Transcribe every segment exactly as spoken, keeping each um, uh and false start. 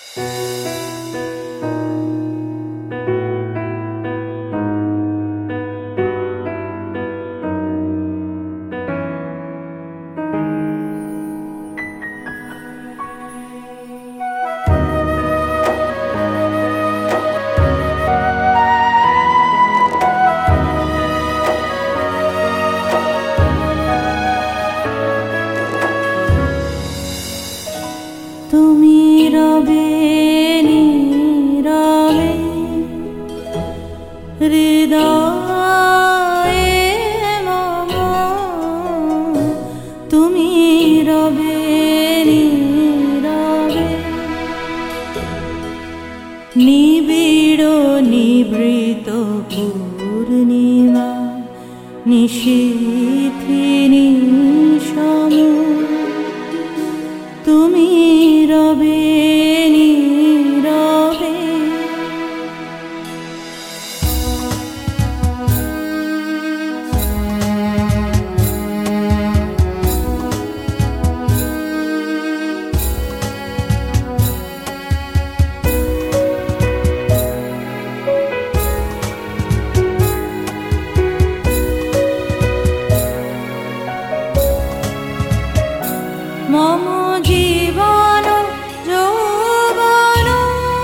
তুমি রবে নীরবে হৃদয়ে মম, তুমি রবে নীরবে নিবিড় নিবৃত পূর্ণিমা নিশীথিনী সম, তুমি রবে নীরবে মম জীবন যৌবন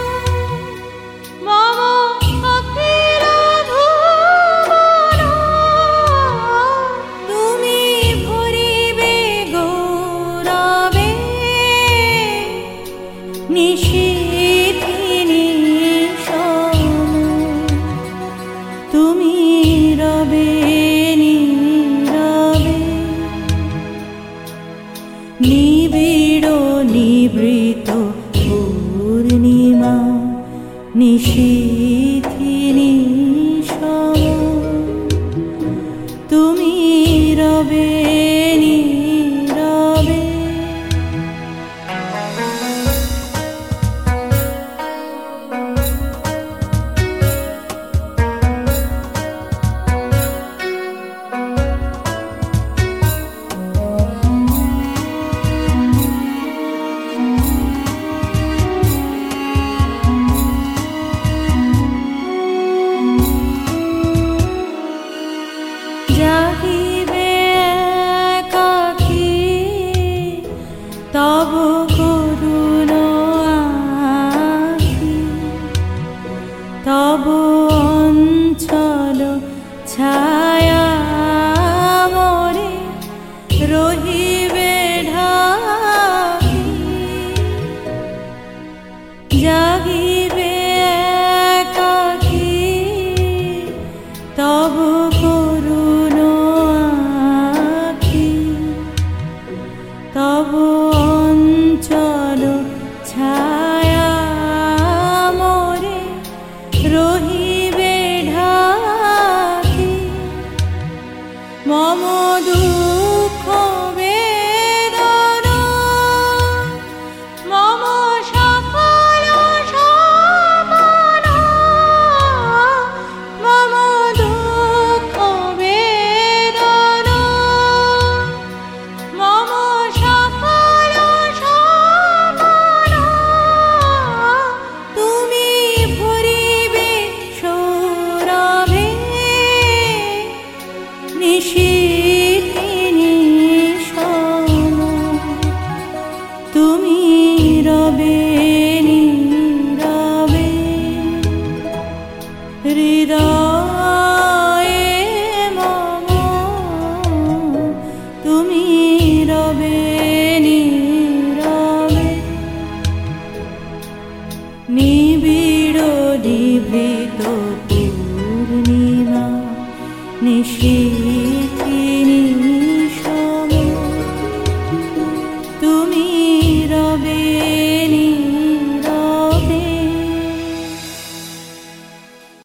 মম অখিল ভুবন, তুমি ভরিবে গৌরবে নিশীথিনী সম, তুমি রবে নীরবে নিবিড় নিবৃত পূর্ণিমা নিশীথিনী সম, তুমি রবে নীরবে জাগিবে একাকী তব করুণ আখি, তব অঞ্চল ছায়া মরে রহিবে ঢাকি, জাগিবে একাকী তব করুণ আখি, তব অঞ্চল ছায়া মরে রহিবে ঢাকি, মম দুঃখ বেদনা মম সকল সপনা, মম দুঃখ বেদনা মম সকল সপনা, তুমি ভরিবে সৌরভে নিশীথিনী সম, তুমি রবে নীরবে হৃদয়ে মম, তুমি রবে নীরবে নিবিড় নিভৃত পূর্ণিমা নিশী